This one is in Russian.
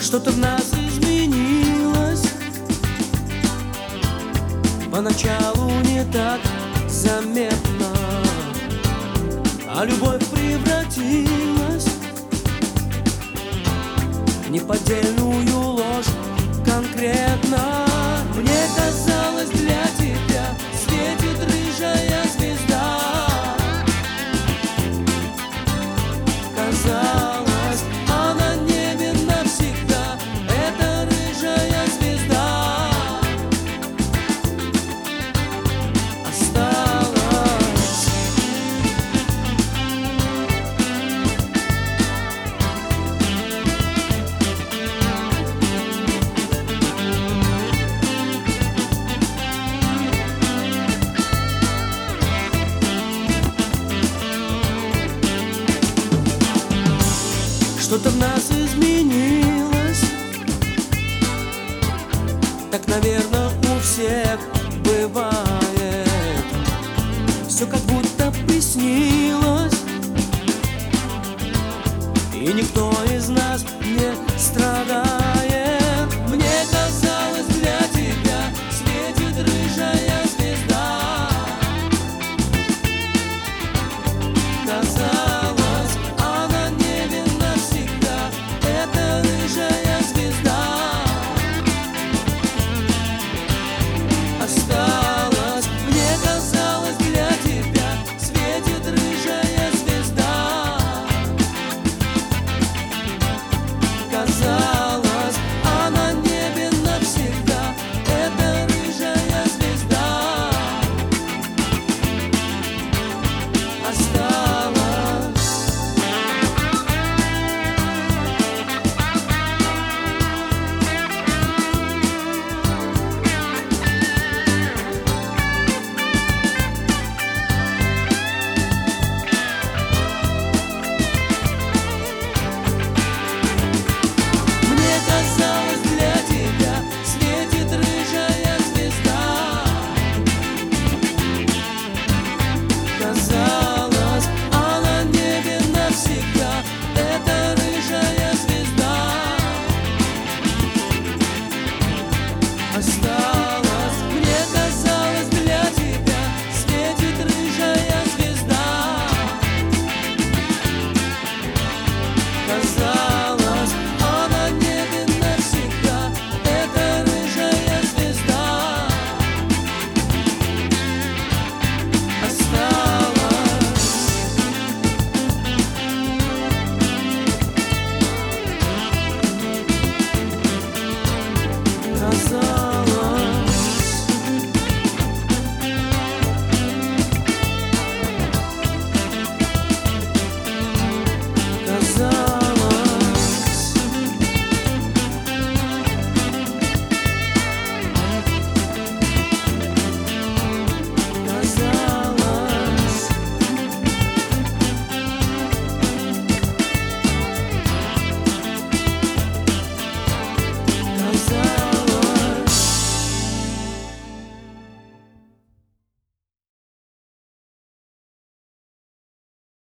Что-то в нас изменилось, поначалу не так заметно, а любовь превратилась в неподдельную ложь конкретно. Мне казалось, для тебя светит рыжая звезда. Казалось, а на небе навсегда эта рыжая звезда осталась. Что-то в нас изменилось, так, наверное, у всех бывает. Все как будто приснилось, и никто из нас не страдает.